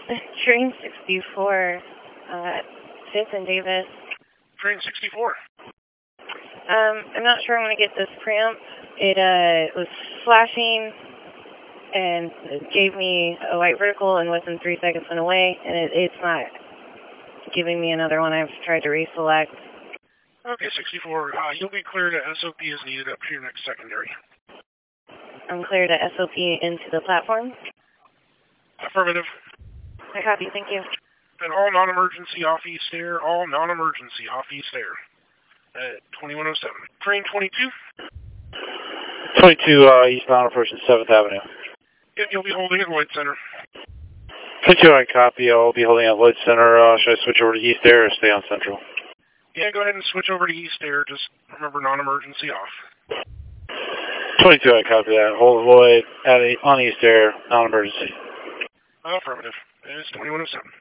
Train 64, 5th and Davis. Train 64. I'm not sure I'm going to get this preamp. It was flashing and it gave me a white vertical and within 3 seconds went away, and it's not giving me another one. I've tried to reselect. Okay, 64. You'll be cleared at SOP as needed up to your next secondary. I'm cleared at SOP into the platform. Affirmative. I copy, thank you. And all non-emergency off East Air, all non-emergency off East Air at 2107. Train 22? 22 eastbound approaching 7th Avenue. Yep, you'll be holding at Lloyd Center. 22, I copy. I'll be holding at Lloyd Center. Should I switch over to East Air or stay on Central? Yeah, go ahead and switch over to East Air. Just remember non-emergency off. 22, I copy that. Hold Lloyd on East Air, non-emergency. Affirmative. It's 2107.